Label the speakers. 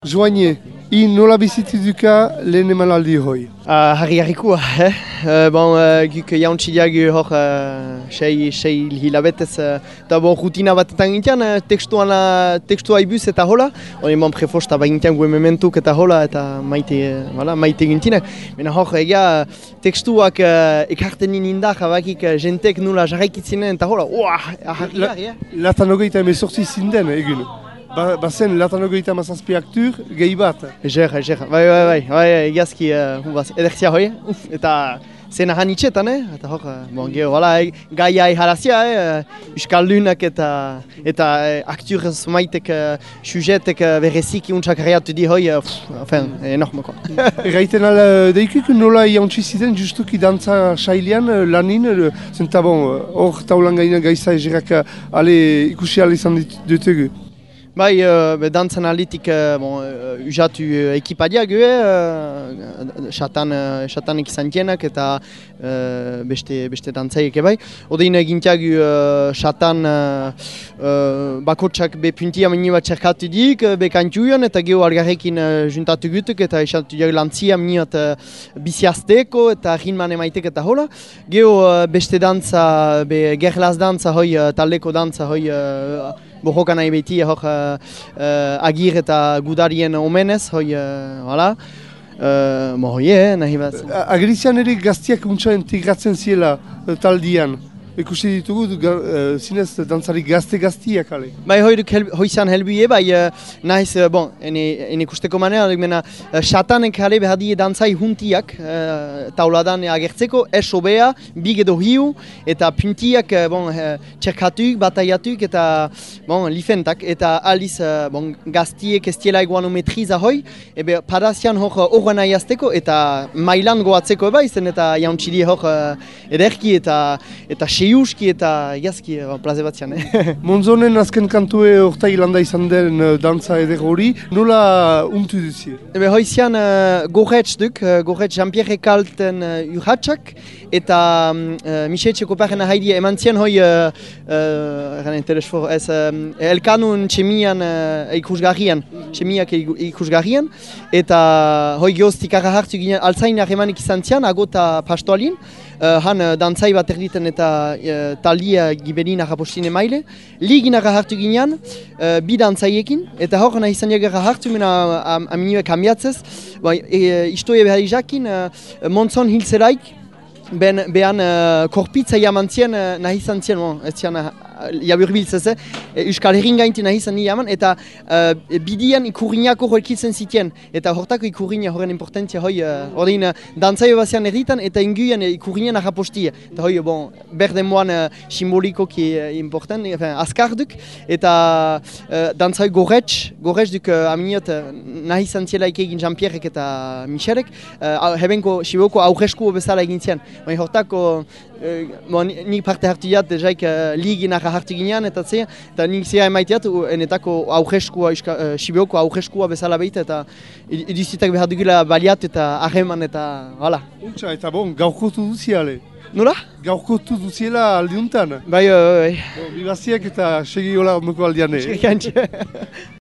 Speaker 1: Joanie, nola bizitu duka lehen emanaldi hoi?
Speaker 2: Harrikua, guk jauntzileak hor sei hilabetez eta rutina batetan gintian, tekstua ibuz eta hola, hori prefosta bagintian gue mementuk eta hola eta maite gintinak. Mena hor egia tekstuak ekarten indar bakik jentek nula jarraikitzinen eta hola, harriak.
Speaker 1: Latan hogeita emezortzi zinden egin. Bazen latan hogeita mazazpi aktur, gehi bat.
Speaker 2: Eger, bai, egiazki edertzia hoi, eta zena hanitxetan, eta hor, geho, gaia harazia, Euskaldunak eta aktur maitek, sujetek berrezik untsak reatu di hoi, enormoko.
Speaker 1: Erraiten ala deikik nola jauntzi ziren justuki dantza sailean lanin, zenta hor taulan gaina gaiza egerak ikusi izan dutugu.
Speaker 2: Bai, dantzan alitik usatu ekipadia gue, xatan ekizan dienak eta beste dantzaiek bai. Odein egintiagu xatan bakotsak be puntia meni bat txerkatu dik, be kantuion eta geho algarrekin juntatu gutuk eta esatu diag lantzia meni bat biziazteko eta rinman emaitek eta hola. Geho beste dantza, be gerlaz dantza hoi, taldeko dantza hoi, bohoka nahi beti hor agir eta gudarien omenez, hoi, hala. Nahi bat.
Speaker 1: Agirizian ere gaztiak untsa integratzen ziela taldian. Ikusi ditugu, zinez dantzari gaztiak ale.
Speaker 2: Bai, hoizan helbuie, bai, nahiz, ene ikusteko manera, xatanek ale behar die dantzai huntiak tauladan agertzeko, esobea, big edo hiu, eta puntiak txerkatuik, bataiatuik, eta lifentak, eta aliz gaztiek estiela eguano metriza hoi, ebe parazian hor horren aiazteko, eta mailan goatzeko eba izen, eta jauntxili hor ederki, eta seiuski eta jazki plaze batzian.
Speaker 1: Monzonen azken kantue orta hilanda izan den dantza eder hori, nola untu duzie?
Speaker 2: Ebe hoizian gorretz duk, gorretz Jean-Pierre Kalten urratxak, eta Michetxe Koparena haidi eman zien hoi elkanun txemian ikusgarrian, txemiak ikusgarrian, eta hoi geoztik arra hartu ginen altzainak emanik izan zian, agota pastoalin, han dantzai bat erditen eta taldia giberin arrapostine maile. Ligin arra hartu ginean, bi dantzaiekin, eta hor nahi izan jagarra hartu mena aminue kambiatzez. Istoie behar izakin, Montzon hilzeraik, behan korpitza jamantzien nahi izan zien, ez zian jaburbiltzez, Euskal Herrin gainti nahi izan jaman, eta bidian ikurriñako horkitzen zitien, eta hortako ikurriña horren importantzia hoi, horrein dantzaio bazian erditan, eta inguian ikurriñan arrapostia, eta hoi, berden moan simbolikoki important, azkarduk, eta dantzaio gorretz duk aminiot nahi izan zielaik egin Jean-Pierrek eta Michelek, hebenko Siboko aurresku bezala egin zian, hortako nik parte hartu jat, jaik ligin hartu ginean, eta nik zera emaiteat, enetako aurreskua, Sibioko aurreskua bezala behita, eta iduzitak behar dugula baliat eta ahreman eta hala.
Speaker 1: Untsa, eta gaurkotu duziale?
Speaker 2: Nola?
Speaker 1: Gaurkotu duziela aldiuntan?
Speaker 2: Bai.
Speaker 1: Bibaziak eta segi hola moko aldiane.